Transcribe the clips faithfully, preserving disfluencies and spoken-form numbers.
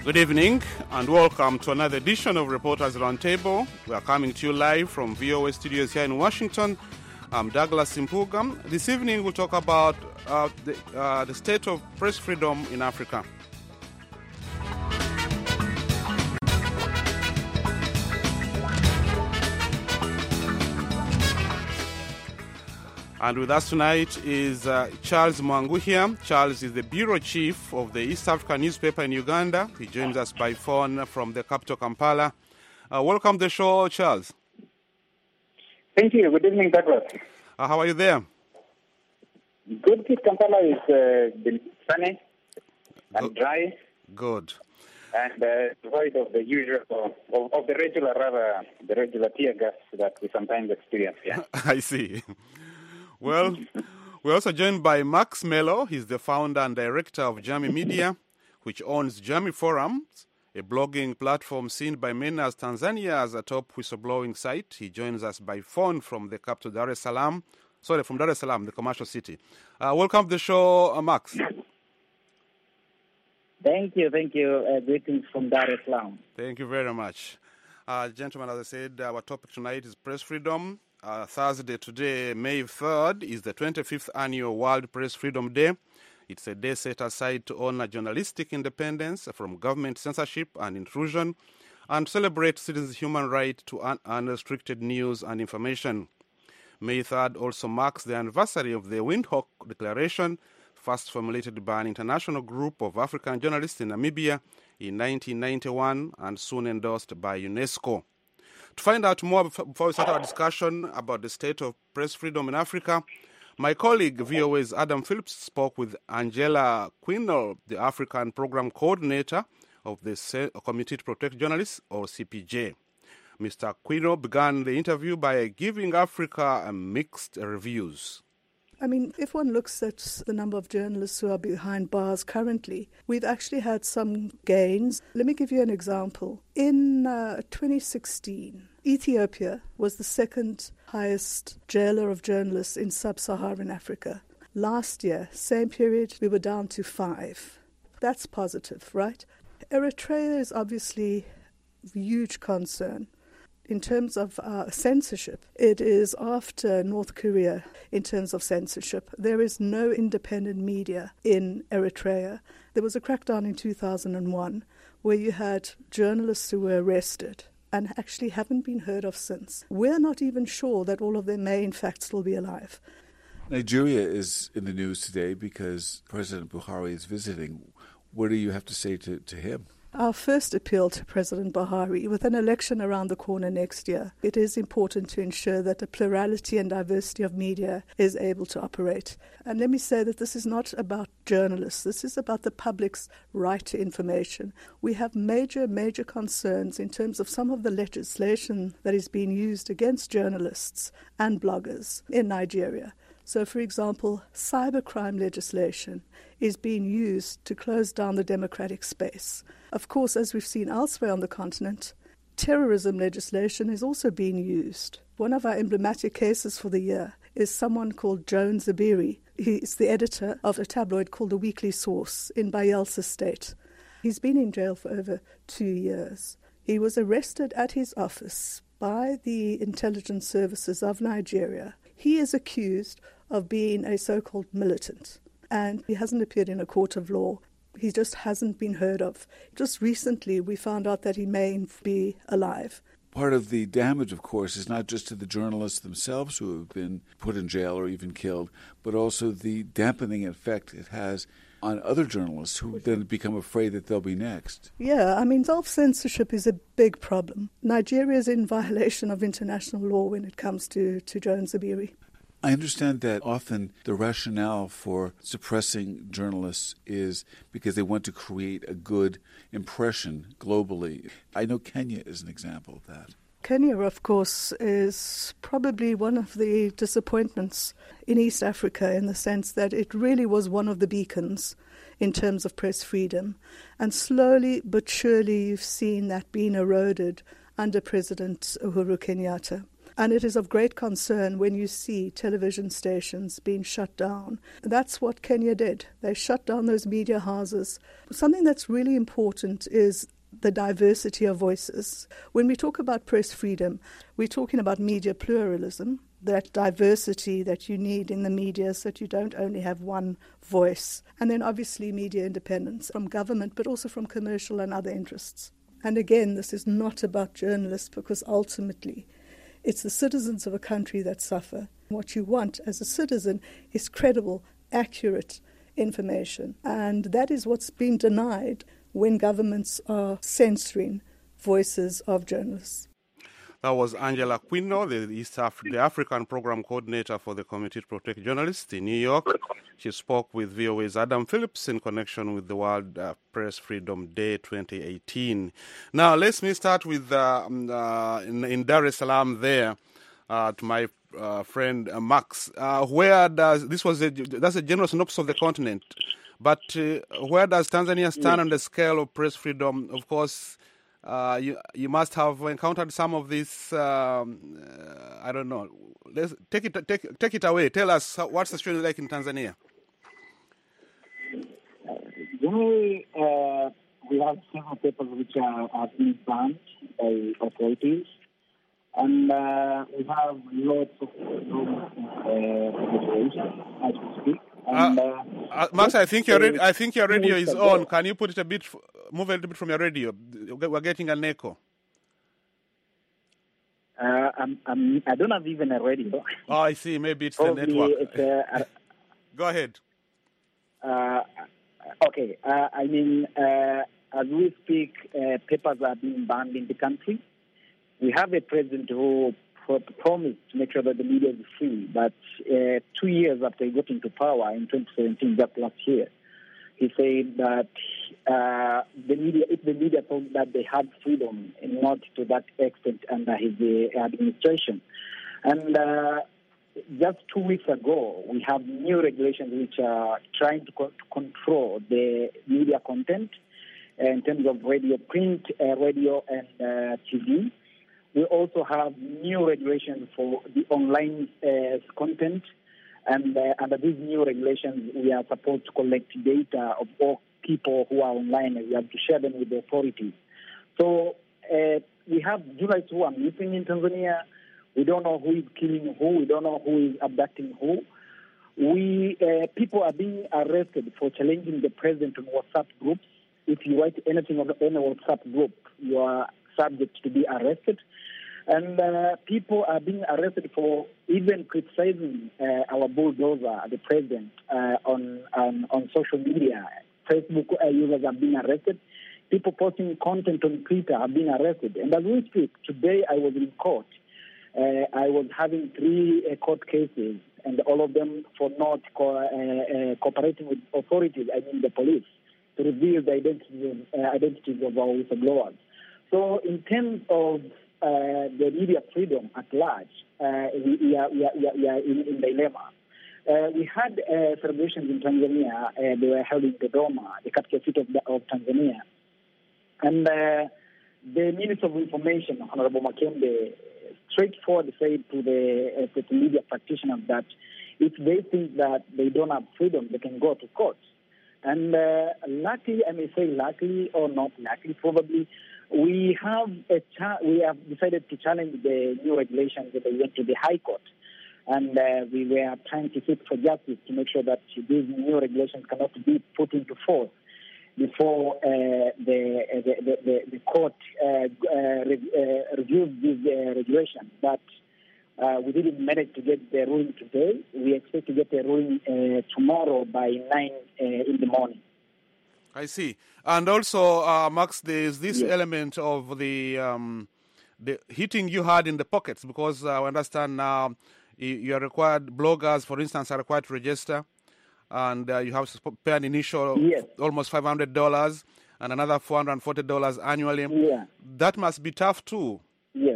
Good evening and welcome to another edition of Reporters Roundtable. We are coming to you live from V O A studios here in Washington. I'm Douglas Impuga. This evening we'll talk about uh, the, uh, the state of press freedom in Africa. And with us tonight is uh, Charles Mwangu here. Charles is the bureau chief of the East African newspaper in Uganda. He joins us by phone from the capital, Kampala. Uh, welcome to the show, Charles. Thank you. Good evening, Douglas. Uh, how are you there? Good. Kampala is uh, been sunny and Good. dry. Good. And uh, devoid of the usual, of, of the regular, rather, the regular tear gas that we sometimes experience here. I see. Well, we're also joined by Max Mello. He's the founder and director of Jamii Media, which owns Jamii Forums, a blogging platform seen by many as Tanzania's top whistleblowing site. He joins us by phone from the capital, Dar es Salaam. Sorry, from Dar es Salaam, the commercial city. Uh, welcome to the show, uh, Max. Thank you, thank you. Uh, greetings from Dar es Salaam. Thank you very much. Uh, gentlemen, as I said, our topic tonight is press freedom. Uh, Thursday today, May third, is the twenty-fifth annual World Press Freedom Day. It's a day set aside to honor journalistic independence from government censorship and intrusion and celebrate citizens' human right to un- unrestricted news and information. May third also marks the anniversary of the Windhoek Declaration, first formulated by an international group of African journalists in Namibia in nineteen ninety-one and soon endorsed by UNESCO. To find out more before we start our discussion about the state of press freedom in Africa, my colleague V O A's Adam Phillips spoke with Angela Quinol, the African Program Coordinator of the Committee to Protect Journalists, or C P J. Mister Quinol began the interview by giving Africa mixed reviews. I mean, if one looks at the number of journalists who are behind bars currently, we've actually had some gains. Let me give you an example. In uh, twenty sixteen, Ethiopia was the second highest jailer of journalists in sub-Saharan Africa. Last year, same period, we were down to five. That's positive, right? Eritrea is obviously a huge concern. In terms of uh, censorship, it is after North Korea in terms of censorship. There is no independent media in Eritrea. There was a crackdown in two thousand one where you had journalists who were arrested and actually haven't been heard of since. We're not even sure that all of them may in fact still be alive. Nigeria is in the news today because President Buhari is visiting. What do you have to say to, to him? Our first appeal to President Buhari, with an election around the corner next year, it is important to ensure that the plurality and diversity of media is able to operate. And let me say that this is not about journalists. This is about the public's right to information. We have major, major concerns in terms of some of the legislation that is being used against journalists and bloggers in Nigeria. So, for example, cybercrime legislation is being used to close down the democratic space. Of course, as we've seen elsewhere on the continent, terrorism legislation is also being used. One of our emblematic cases for the year is someone called Joan Zabiri. He is the editor of a tabloid called The Weekly Source in Bayelsa State. He's been in jail for over two years. He was arrested at his office by the intelligence services of Nigeria. He is accused of being a so-called militant, and he hasn't appeared in a court of law. He just hasn't been heard of. Just recently, we found out that he may be alive. Part of the damage, of course, is not just to the journalists themselves who have been put in jail or even killed, but also the dampening effect it has on other journalists who then become afraid that they'll be next. Yeah, I mean, self-censorship is a big problem. Nigeria is in violation of international law when it comes to, to Joan Zabiri. I understand that often the rationale for suppressing journalists is because they want to create a good impression globally. I know Kenya is an example of that. Kenya, of course, is probably one of the disappointments in East Africa in the sense that it really was one of the beacons in terms of press freedom. And slowly but surely you've seen that being eroded under President Uhuru Kenyatta. And it is of great concern when you see television stations being shut down. That's what Kenya did. They shut down those media houses. Something that's really important is the diversity of voices. When we talk about press freedom, we're talking about media pluralism, that diversity that you need in the media so that you don't only have one voice. And then obviously media independence from government, but also from commercial and other interests. And again, this is not about journalists, because ultimately it's the citizens of a country that suffer. What you want as a citizen is credible, accurate information. And that is what's been denied when governments are censoring voices of journalists. That was Angela Quino, the East Af- the African Program Coordinator for the Committee to Protect Journalists in New York. She spoke with V O A's Adam Phillips in connection with the World uh, Press Freedom Day twenty eighteen. Now, let me start with uh, uh, in, in Dar es Salaam there uh, to my uh, friend uh, Max. Uh, where does this was a, that's a general synopsis of the continent, but uh, where does Tanzania stand on the scale of press freedom? Of course. Uh, you you must have encountered some of this. Um, uh, I don't know. Let's take it take take it away. Tell us how, what's the situation like in Tanzania. Generally, uh, we have several papers which are, are being banned by authorities, and uh, we have lots of regulations uh, as we speak. And, uh, uh, Max, I think your radio, I think your radio is on. Can you put it a bit, move a little bit from your radio? We're getting an echo. Uh, I'm, I'm, I don't have even a radio. Oh, I see. Maybe it's Probably the network. It's a, a, Go ahead. Uh, okay. Uh, I mean, uh, as we speak, uh, papers are being banned in the country. We have a president who promised to make sure that the media is free, but uh, two years after he got into power in twenty seventeen, just last year, he said that uh, the media, if the media thought that they had freedom, not to that extent under his uh, administration. And uh, just two weeks ago, we have new regulations which are trying to, co- to control the media content uh, in terms of radio, print, uh, radio, and uh, T V. We also have new regulations for the online uh, content, and uh, under these new regulations, we are supposed to collect data of all people who are online, and we have to share them with the authorities. So uh, we have journalists who are missing in Tanzania. We don't know who is killing who. We don't know who is abducting who. We uh, people are being arrested for challenging the president on WhatsApp groups. If you write anything on any WhatsApp group, you are subject to be arrested. And uh, people are being arrested for even criticizing uh, our bulldozer, the president, uh, on, on on social media. Facebook uh, users are being arrested. People posting content on Twitter are being arrested. And as we speak, today I was in court. Uh, I was having three uh, court cases, and all of them for not co- uh, uh, cooperating with authorities, I mean the police, to reveal the identities, uh, identities of our whistleblowers. So in terms of uh, the media freedom at large, uh, we, we, are, we, are, we are in, in dilemma. Uh, we had uh, celebrations in Tanzania. Uh, they were held in Dodoma, the capital city of, of Tanzania. And uh, the Minister of Information, Honorable Makembe, straightforward said to the, uh, to the media practitioners that if they think that they don't have freedom, they can go to court. And uh, luckily, I may say luckily or not luckily, probably, we have a cha- we have decided to challenge the new regulations that they went to the High Court. And uh, we were trying to seek for justice to make sure that these new regulations cannot be put into force before uh, the, the, the, the court uh, uh, re- uh, reviews these uh, regulations. But uh, we didn't manage to get the ruling today. We expect to get the ruling uh, tomorrow by nine uh, in the morning. I see. And also, uh, Max, there's this yes. element of the um, the hitting you had in the pockets, because uh, I understand now you are required, bloggers, for instance, are required to register, and uh, you have to pay an initial yes. almost five hundred dollars and another four hundred forty dollars annually. Yeah. That must be tough too. Yes.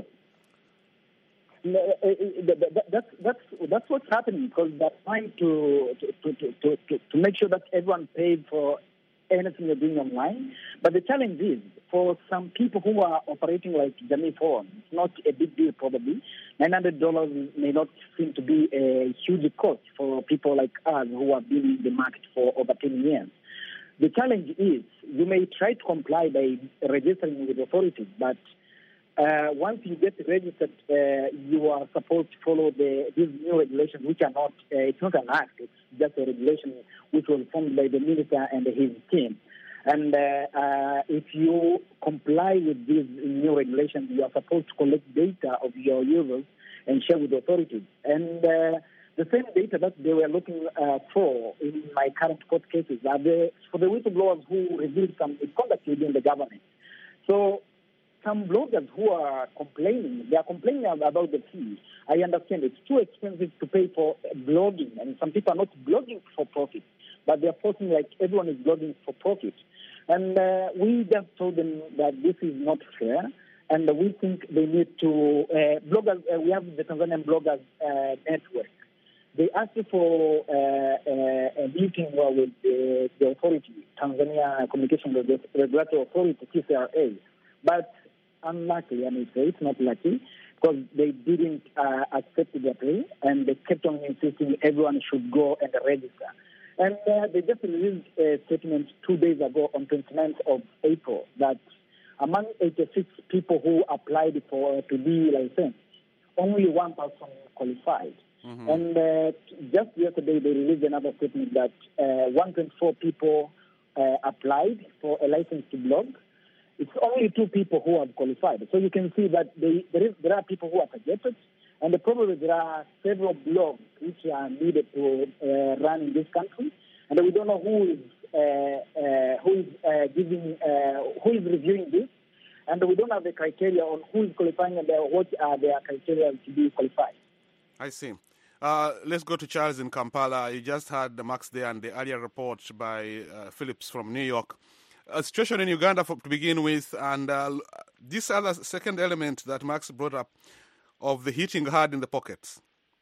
That's that's that's what's happening, because they're trying to to, to, to, to make sure that everyone pays for anything you're doing online. But the challenge is, for some people who are operating like Jamii Forum, it's not a big deal probably. nine hundred dollars may not seem to be a huge cost for people like us who have been in the market for over ten years. The challenge is, you may try to comply by registering with authorities, but uh, once you get registered, uh, you are supposed to follow the, these new regulations, which are not, uh, it's not an act, it's just a regulation which was formed by the minister and his team. And uh, uh, if you comply with these new regulations, you are supposed to collect data of your users and share with the authorities. And uh, the same data that they were looking uh, for in my current court cases are the, for the whistleblowers who revealed some misconduct within the government. So some bloggers who are complaining, they are complaining about the fee. I understand it's too expensive to pay for blogging, and some people are not blogging for profit, but they are posting like everyone is blogging for profit. And uh, we just told them that this is not fair, and we think they need to, uh, bloggers, uh, we have the Tanzanian Bloggers uh, Network. They asked for uh, uh, a meeting with the, the authority, Tanzania Communication Regulatory Authority, T C R A. But unluckily, I may say, it's not lucky, because they didn't uh, accept their plea, and they kept on insisting everyone should go and register. And uh, they just released a statement two days ago on twenty-ninth of April that among eighty-six people who applied for to be licensed, only one person qualified. Mm-hmm. And uh, just yesterday, they released another statement that uh, one hundred twenty-four people uh, applied for a license to blog. It's only two people who have qualified. So you can see that they, there, is, there are people who are targeted, and the problem is there are several blogs which are needed to uh, run in this country, and we don't know who is uh, uh, who is uh, giving uh, who is reviewing this, and we don't have the criteria on who is qualifying and what are their criteria to be qualified. I see. Uh, let's go to Charles in Kampala. You just had the Max there and the earlier report by uh, Phillips from New York. A situation in Uganda for, to begin with, and uh, this other second element that Max brought up of the hitting hard in the pockets.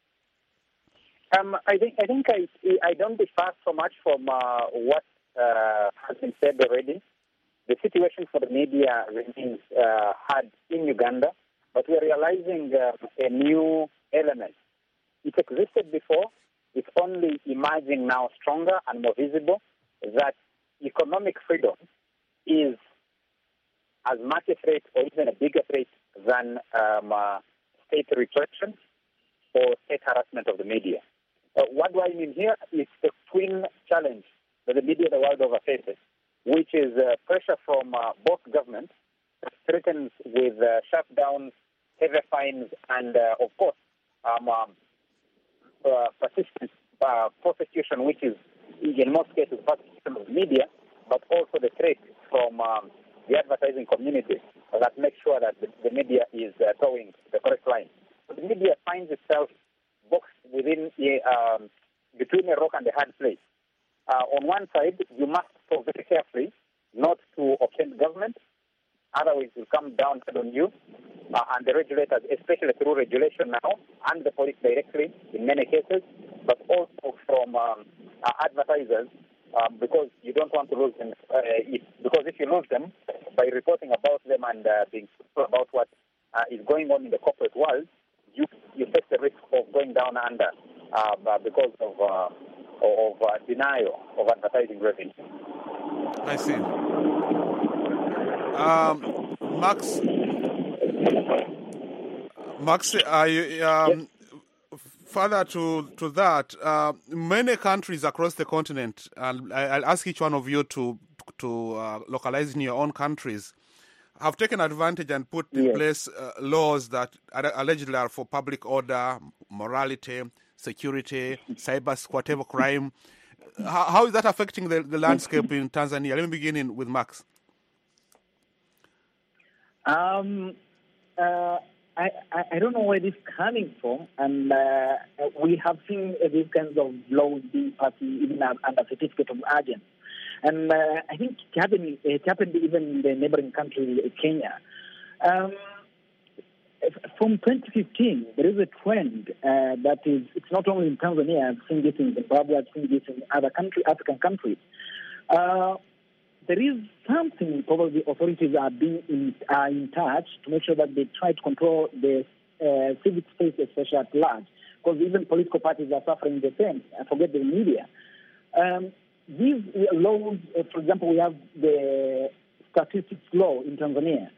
Um, I think I think I I don't differ so much from uh, what uh, has been said already. The situation for the media remains uh, hard in Uganda, but we are realizing uh, a new element. It existed before. It's only emerging now stronger and more visible that economic freedom is as much a threat or even a bigger threat than um, uh, state repression or state harassment of the media. Uh, what do I mean here? It's the twin challenge that the media the world over faces, which is uh, pressure from uh, both governments that threatens with uh, shutdowns, heavy fines, and, uh, of course, um, um, uh, persistent uh, prosecution, which is, in most cases, prosecution of the media, but also the threat from um, the advertising community that makes sure that the, the media is uh, towing the correct line. So the media finds itself boxed within a, um, between a rock and a hard place. Uh, on one side, you must go very carefully not to offend government, otherwise it will come down on you, uh, and the regulators, especially through regulation now, and the police directly in many cases, but also from um, uh, advertisers, um, because you don't want to lose them. Uh, if, because if you lose them, by reporting about them and uh, being truthful about what uh, is going on in the corporate world, you you face the risk of going down under uh, because of uh, of uh, denial of advertising revenue. I see. Um, Max, Max, I, um, yes. Further to to that, uh, many countries across the continent, and I'll ask each one of you to to uh, localize in your own countries, have taken advantage and put in yes. place uh, laws that are allegedly are for public order, morality, security, cyber, whatever crime. How, how is that affecting the, the landscape in Tanzania? Let me begin in with Max. Um, uh, I, I, I don't know where this is coming from, and uh, we have seen uh, these kinds of laws being passed even under certificate of urgency. And uh, I think it happened, it happened even in the neighboring country, Kenya. Um, from twenty fifteen, there is a trend uh, that is, it's not only in Tanzania, I've seen this in Zimbabwe, I've seen this in other country, African countries. Uh, there is something probably authorities are being in, are in touch to make sure that they try to control the uh, civic space, especially at large, because even political parties are suffering the same. I forget the media. Um, these laws, uh, for example, we have the statistics law in Tanzania.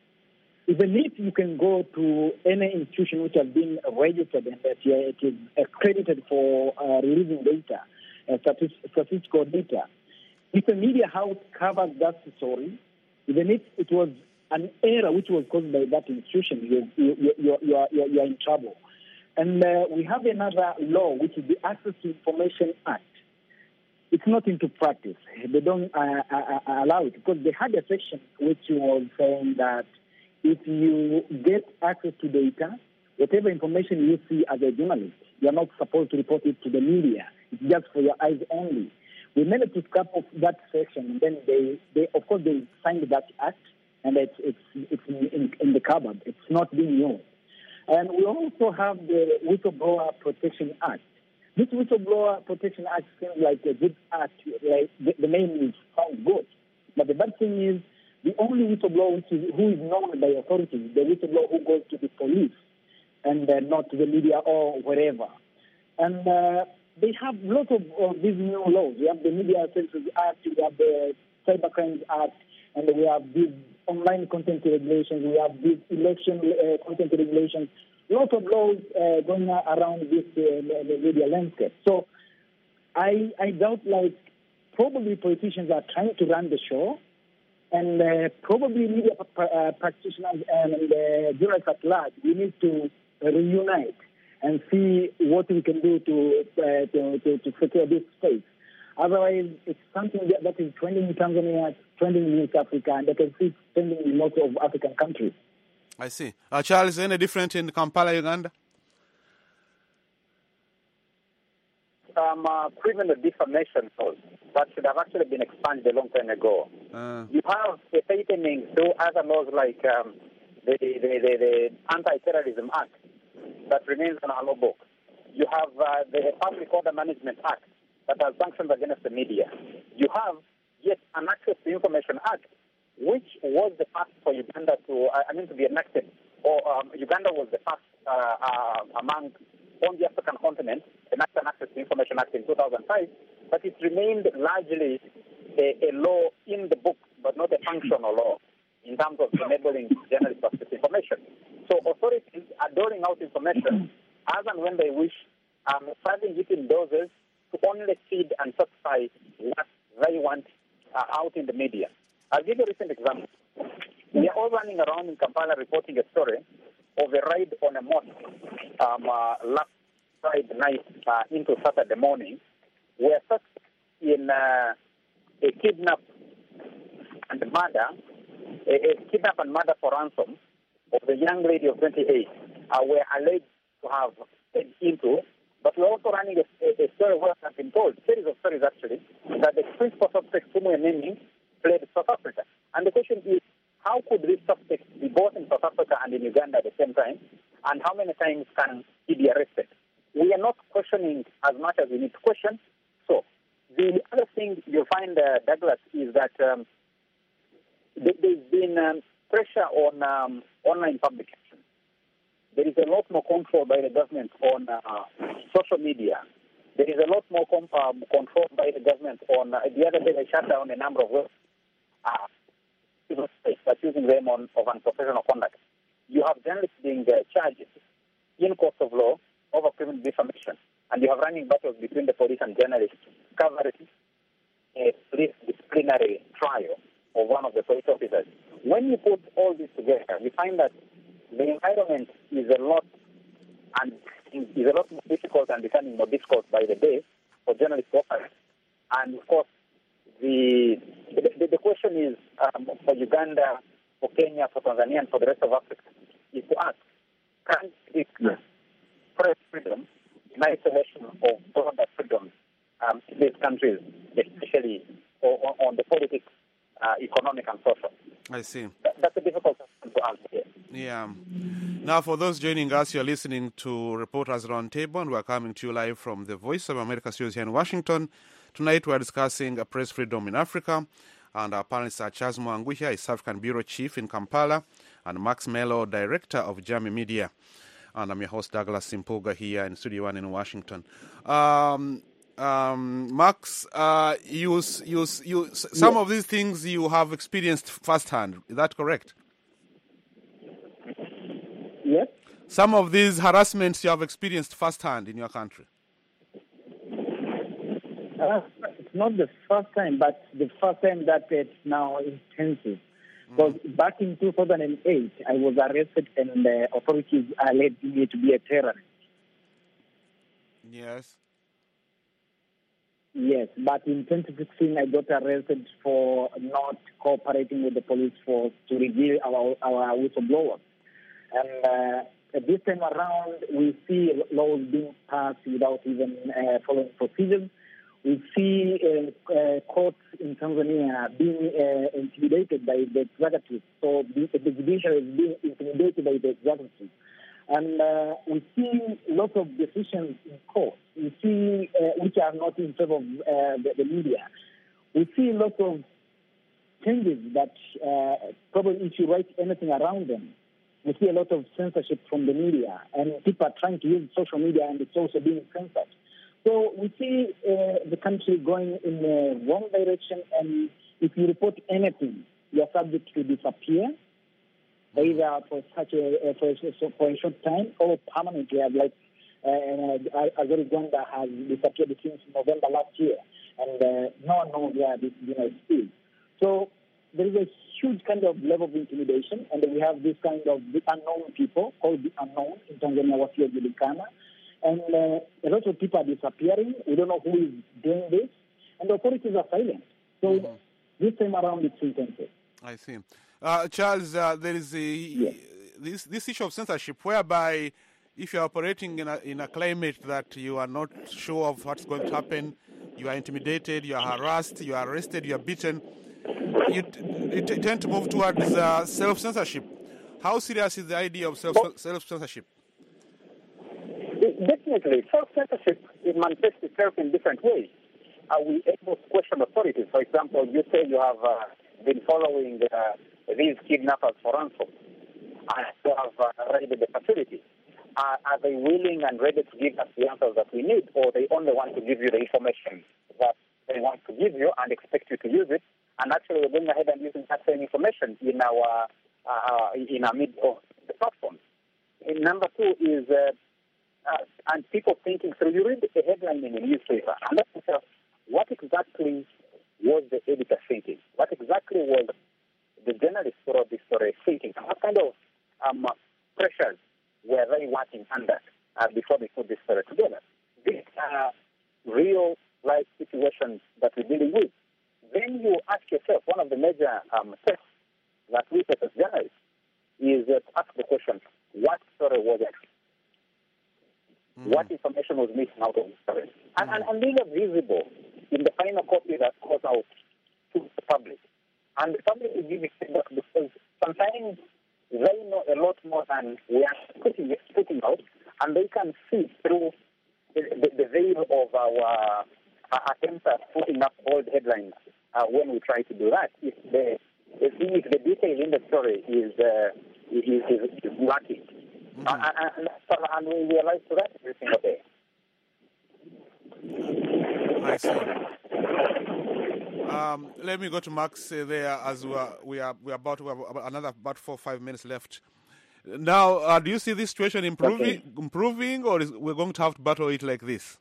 Even if you can go to any institution which has been registered and that it is accredited for uh, releasing data, uh, statistical data, if a media house covers that story, even if it was an error which was caused by that institution, you, you, you, you, are, you are in trouble. And uh, we have another law, which is the Access to Information Act. It's not into practice. They don't uh, uh, allow it because they had a section which was saying that if you get access to data, whatever information you see as a journalist, you're not supposed to report it to the media. It's just for your eyes only. We managed to scrap off that section, and then they, they of course, they signed that act, and it's it's it's in, in, in the cupboard. It's not being used. And we also have the Whistleblower Protection Act. This Whistleblower Protection Act seems like a good act. Like the, the name is sounds good, but the bad thing is the only whistleblower which is, who is known by authorities, the whistleblower who goes to the police and uh, not to the media or wherever. And uh, they have lots of, of these new laws. We have the Media Services Act, we have the Cybercrimes Act, and we have these online content regulations, we have these election uh, content regulations. Lots of laws uh, going around this uh, the media landscape. So I, I doubt, like, probably politicians are trying to run the show, and uh, probably media uh, practitioners and uh, journalists at large, we need to reunite and see what we can do to uh, to, to, to secure this space. Otherwise, it's something that, that is trending in Tanzania, trending in East Africa, and I can see it trending in lots of African countries. I see. Uh, Charles, any different in Kampala, Uganda? Um, uh, criminal defamation laws that should have actually been expunged a long time ago. Uh. You have a tightening through other laws like um, the, the, the, the Anti-Terrorism Act that remains on our law book. You have uh, the Public Order Management Act that has sanctions against the media. You have yet an Access to Information Act, which was the first for Uganda to, I mean, to be enacted. Or um, Uganda was the first uh, uh, among on the African continent, enacted an Access to Information Act in two thousand five, but it remained largely a, a law in the book, but not a functional law in terms of enabling journalists to access information. So authorities are doling out information as and when they wish, um, serving it in doses to only feed and satisfy what they want uh, out in the media. I'll give you a recent example. We are all running around in Kampala reporting a story of a raid on a mosque um, uh, last Friday night uh, into Saturday morning, where suspects in uh, a kidnap and murder, a, a kidnap and murder for ransom of a young lady of twenty-eight uh, were alleged to have stayed into. But we're also running a, a, a story where I've been told, series of stories actually, that the principal suspects whom we're naming fled South Africa. And the question is, how could these suspects be both in South Africa and in Uganda at the same time? And how many times can he be arrested? We are not questioning as much as we need to question. So the other thing you'll find, uh, Douglas, is that um, th- there's been um, pressure on um, online publication. There is a lot more control by the government on uh, social media. There is a lot more com- um, control by the government on, uh, the other day they shut down a number of websites. Uh, but using them on of unprofessional conduct. You have journalists being uh, charged in court of law over criminal defamation, and you have running battles between the police and journalists covering a police disciplinary trial of one of the police officers. When you put all this together, you find that the environment is a lot and is a lot more difficult and becoming more difficult by the day for journalists to operate. And of course, The, the the question is um, for Uganda, for Kenya, for Tanzania, and for the rest of Africa, is to ask, can this press freedom in isolation of broader freedoms um, in these countries, especially on, on the politics, uh, economic, and social? I see. That, that's a difficult question to answer here. Yeah. Now, for those joining us, you're listening to Reporters Roundtable, and we're coming to you live from the Voice of America studios here in Washington. Tonight, we're discussing uh, press freedom in Africa. And our panelists are Charles Mwanguhia, is South African Bureau Chief in Kampala, and Max Mello, Director of Jami Media. And I'm your host, Douglas Simpuga, here in Studio One in Washington. Um, um, Max, uh, you, you, you, some yes. of these things you have experienced firsthand. Is that correct? Yes. Some of these harassments you have experienced firsthand in your country. Uh, it's not the first time, but the first time that it's now intensive. Because mm. back in two thousand eight, I was arrested and the authorities alleged me to be a terrorist. Yes. Yes, but in twenty sixteen, I got arrested for not cooperating with the police force to reveal our, our whistleblowers. And uh, this time around, we see laws being passed without even uh, following procedures. We see uh, uh, courts in Tanzania being uh, intimidated by the executive. So the, the judiciary is being intimidated by the executive. And uh, we see lots of decisions in court. We see uh, which are not in favor of uh, the, the media. We see lots of changes that uh, probably if you write anything around them, we see a lot of censorship from the media. And people are trying to use social media and it's also being censored. So we see uh, the country going in the wrong direction, and if you report anything, you are subject to disappear, either for such a, for a, for a short time or permanently, like uh, Azori Gwanda has disappeared since November last year, and uh, no one knows where this unit is. So there is a huge kind of level of intimidation, and then we have this kind of the unknown people called the unknown in Tanzania, Wasio Julikana. And uh, a lot of people are disappearing. We don't know who is doing this. And the authorities are silent. So mm-hmm. this time around, it's intensive. I see. Uh, Charles, uh, there is a, yes. this this issue of censorship whereby if you're operating in a, in a climate that you are not sure of what's going to happen, you are intimidated, you are harassed, you are arrested, you are beaten, you, t- you t- tend to move towards uh, self-censorship. How serious is the idea of self- self-censorship? Definitely. Self-censorship manifests itself in different ways. Are we able to question authorities? For example, you say you have uh, been following uh, these kidnappers for ransom and you have uh, raided the facility. Uh, are they willing and ready to give us the answers that we need, or they only want to give you the information that they want to give you and expect you to use it? And actually, we're going ahead and using that same information in our uh, in our mid of the platforms. And number two is. Uh, Uh, and people thinking through. You read a headline in a newspaper, and ask yourself, what exactly was the editor thinking? What exactly was the journalist who wrote this story thinking? And what kind of um, pressures were they working under uh, before they put this story together? These are real-life situations that we're dealing with. Then you ask yourself, one of the major um, tests that we take as journalists is uh, to ask the question, what story was it? Mm-hmm. What information was missing out of the story? Mm-hmm. And, and, and these are visible in the final copy that goes out to the public. And the public will give it feedback because sometimes they know a lot more than we are putting, putting out, and they can see through the, the, the veil of our uh, attempts at putting up bold headlines uh, when we try to do that. If the, if the detail in the story is, uh, is, is, is lacking. Mm-hmm. And, and, and we realize that every single day. I see. Um, let me go to Max uh, there as we are, we are we are about we have another about four or five minutes left. Now, uh, do you see this situation improving, okay. improving, or is we're going to have to battle it like this?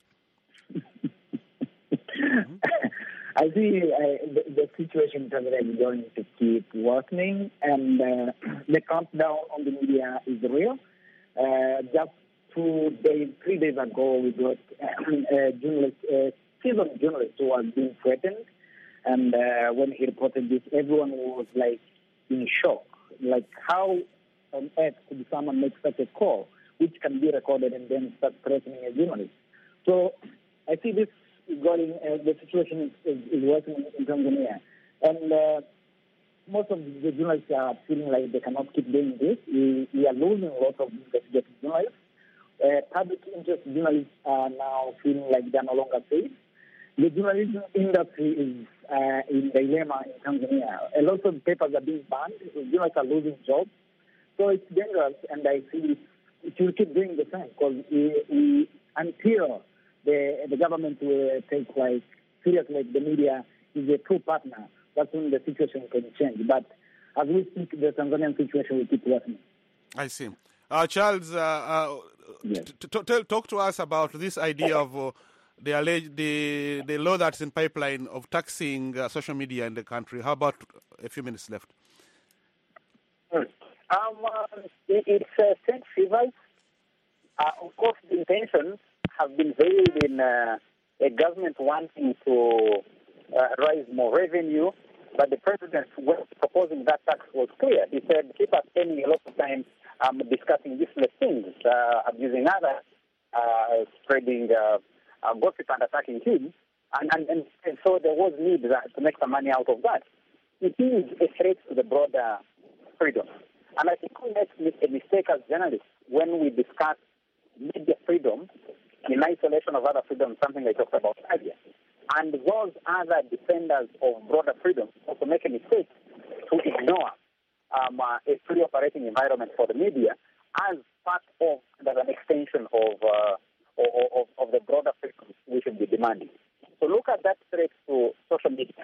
mm-hmm. I see uh, the, the situation in Tanzania is going to keep worsening, and uh, the countdown on the media is real. Uh, just two days, three days ago, we got a journalist, a seasoned journalist who was being threatened. And uh, when he reported this, everyone was like in shock. Like, how on earth could someone make such a call, which can be recorded and then start threatening a journalist? So I see this going, uh, the situation is, is working in Tanzania. And uh, most of the journalists are feeling like they cannot keep doing this. We, we are losing a lot of investigative journalists. Uh, public interest journalists are now feeling like they are no longer safe. The journalism industry is uh, in dilemma in Tanzania. A lot of papers are being banned. Journalists are losing jobs. So it's dangerous, and I see it will keep doing the same because we, we, until the the government will take like seriously like the media is a true partner, that's when the situation can change. But as we speak, the Tanzanian situation will keep worsening. I see. Uh, Charles, uh, uh, yes. t- t- t- talk to us about this idea of uh, the alleged the the law that's in pipeline of taxing uh, social media in the country. How about a few minutes left? Um, uh, it, it's uh, Saint Fevers. Uh, of course, the intentions have been veiled in uh, a government wanting to uh, raise more revenue, but the president, when proposing that tax, was clear. He said, keep us spending a lot of time um, discussing useless things, uh, abusing others, uh, spreading uh, uh, gossip and attacking him. And, and, and, and so there was need that, to make some money out of that. It is a threat to the broader freedom. And I think we make a mistake as journalists when we discuss media freedom in isolation of other freedom, something I talked about earlier. And those other defenders of broader freedom also make a mistake to ignore um, uh, a free operating environment for the media as part of, as an extension of, uh, of, of, of the broader freedom we should be demanding. So look at that threat to social media.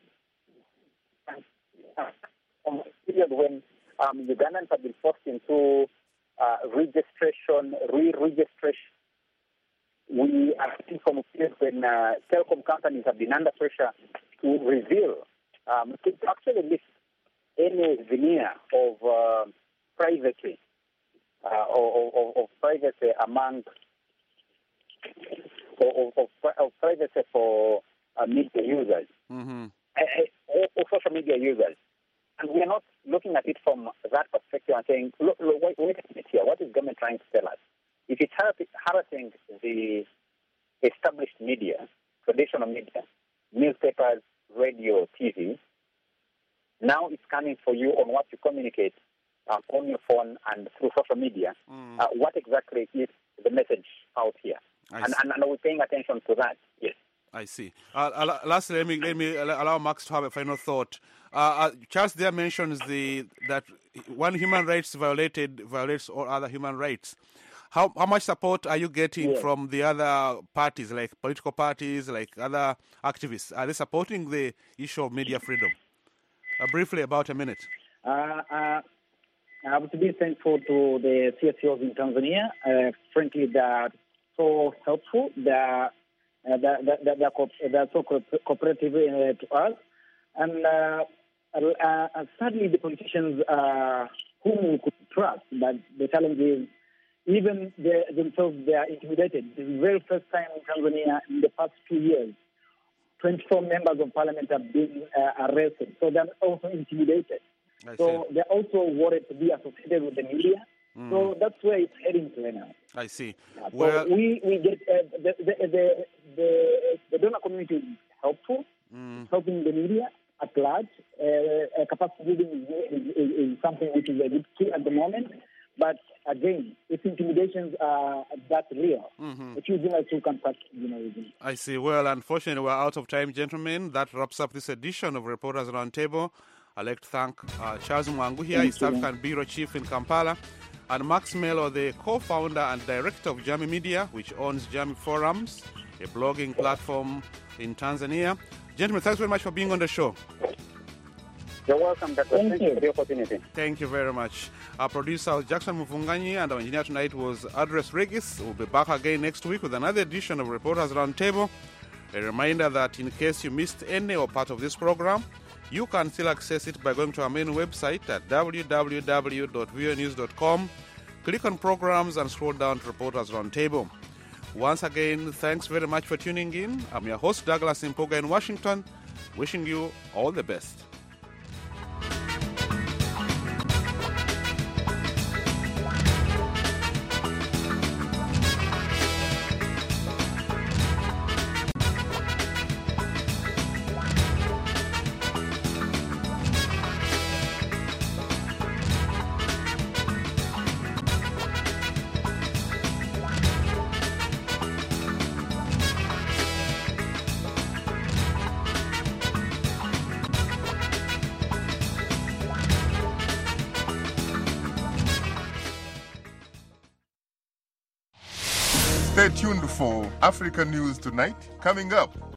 On a period when um, Ugandans have been forced into uh, registration, re-registration. We are seeing from periods when uh, telecom companies have been under pressure to reveal, um, to actually lift any veneer of uh, privacy, uh, of, of, of privacy among, of, of, of privacy for uh, media users, Mm-hmm. uh, or social media users. And we are not looking at it from that perspective and saying, look, look wait, wait a minute here, what is government trying to tell us? If it's harassing the established media, traditional media, newspapers, radio, T V, now it's coming for you on what you communicate um, on your phone and through social media. Mm. Uh, what exactly is the message out here? And, and, and are we paying attention to that? Yes. I see. Uh, lastly, let me let me allow Max to have a final thought. Uh, uh, Charles there mentions the that one human rights violated violates all other human rights. How how much support are you getting yeah. from the other parties, like political parties, like other activists? Are they supporting the issue of media freedom? Uh, briefly, about a minute. Uh, uh, I would be thankful to the C S Os in Tanzania. Uh, frankly, they're so helpful. They're uh, they're, they're, they're, co- they're so co- cooperative uh, to us. And uh, uh, sadly, the politicians uh, whom we could trust, but the challenge is even they, themselves, they are intimidated. This is the very first time in Tanzania in the past two years, twenty-four members of parliament have been uh, arrested. So they're also intimidated. I so see. They're also worried to be associated with the media. Mm. So that's where it's heading to now. I see. Uh, so well, we, we get uh, the, the, the, the, the donor community is helpful, mm. helping the media at large. Uh, capacity building is, is, is something which is a bit key at the moment. But again, if intimidations are that real, mm-hmm. the few journalists who can practice journalism. I see. Well, unfortunately, we're out of time, gentlemen. That wraps up this edition of Reporters Roundtable. I'd like to thank uh, Charles Mwangu here, East African Bureau Chief in Kampala, and Max Melo, the co-founder and director of Jamii Media, which owns Jamii Forums, a blogging platform in Tanzania. Gentlemen, thanks very much for being on the show. You're welcome, Doctor Thank, Thank you for the opportunity. Thank you very much. Our producer was Jackson Mufunganyi, and our engineer tonight was Adres Regis. We'll be back again next week with another edition of Reporters Roundtable. A reminder that in case you missed any or part of this program, you can still access it by going to our main website at w w w dot v o news dot com. Click on programs and scroll down to Reporters Roundtable. Once again, thanks very much for tuning in. I'm your host, Douglas Impoga in Washington, wishing you all the best. Stay tuned for Africa News Tonight, coming up